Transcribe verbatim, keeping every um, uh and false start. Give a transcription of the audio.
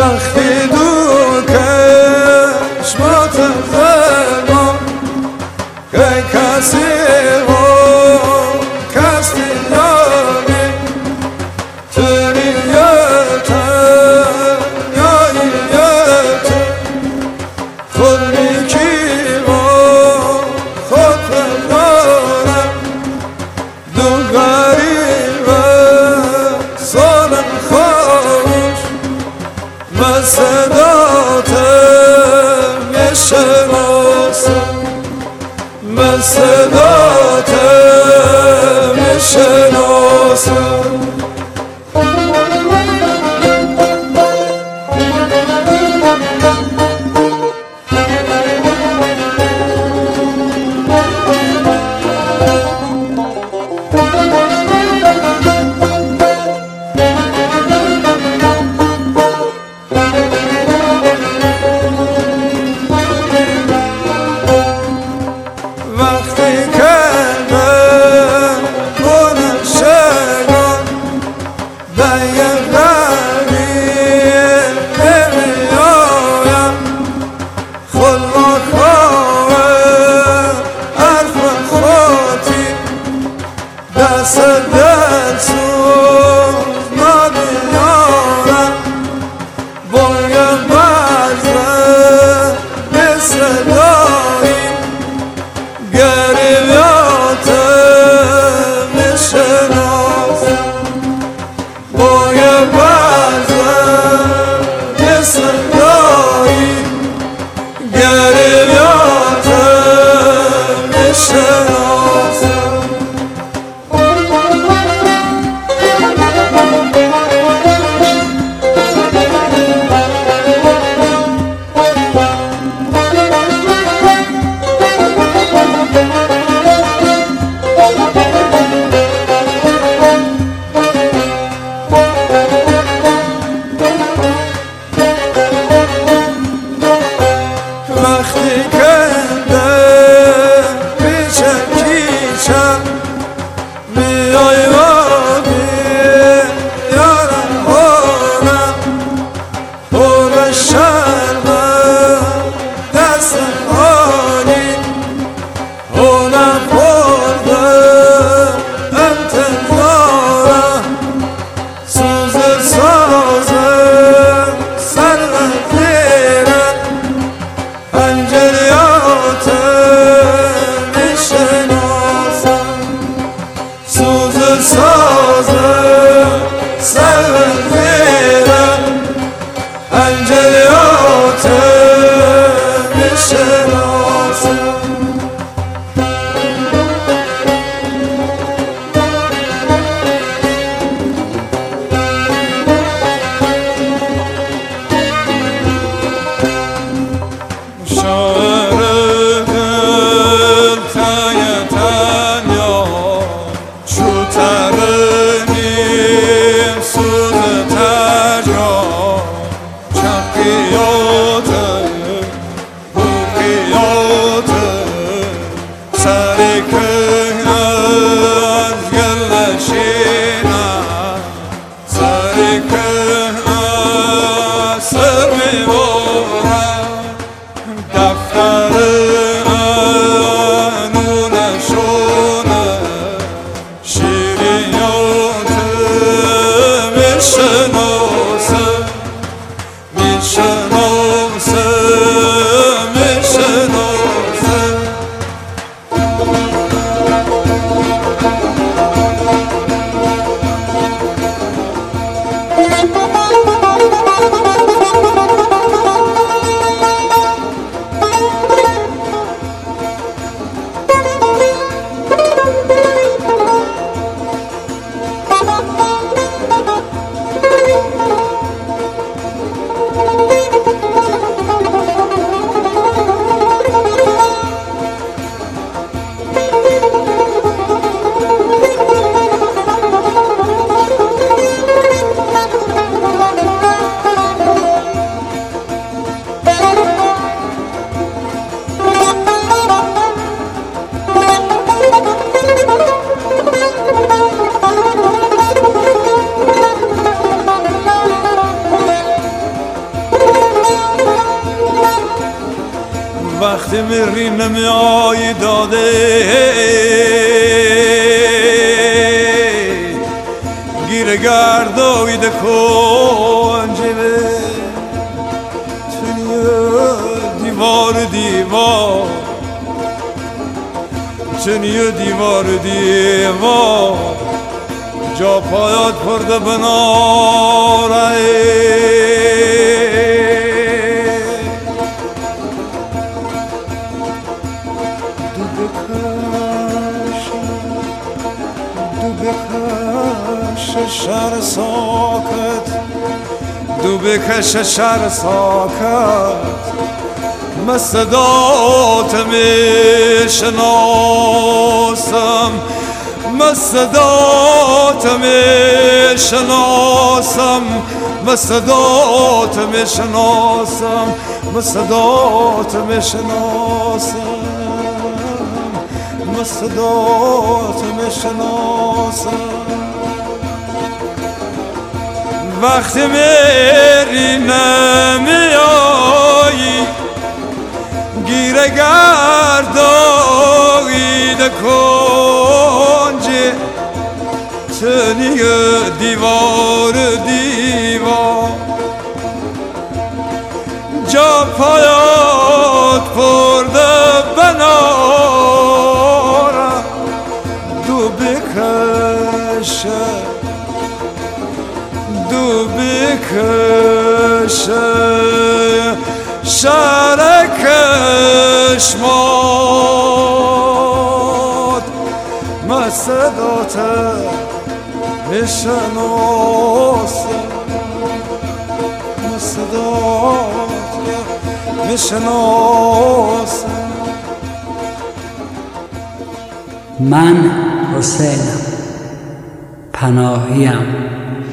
وقتی دو کشمات زمان که کسی و کسی یاری تریتن یاییتن خودی کی و خود بدارم دو غریبه سالم خوش من صداتم میشناسم من صداتم میشناسم وقتی که من گنشگان دیگه غریب نمیایم خدا خواهد حرف خودی دست دل سوز نمیارم باید برزن مثل دایی گریبیاتم میشناسم باید برزن مثل دایی گریبیاتم میشناسم وقتی که در پیچ کیچم میای و بیارم حالم پر شرمم دست حالی حالم پردم انتظارم سوز سازم سر وقتیرم پنجریاتم میشناسم سوز سازم سر وقتیرم پنجریاتم وقتی میری نمیایی داده گیر گردوی ده کنجه دیوار دیوار چنیه دیوار دیوار جا پایات پرده بناره دو بکش دو بکش شهر ساکت دو بکش شهر ساکت من صدات میشناسم من صدات میشناسم من صدات میشناسم من صدات میشناسم من صدات میشناسم وقتی میری نمیایی گیره گردایی ده کنجه تنیه دیوار دیوار جا پایات پرده بناره دو بکشه دو بکشه شهر کشمات من صدات میشناسم من صدات میشناسم من حسینم، پناهیم.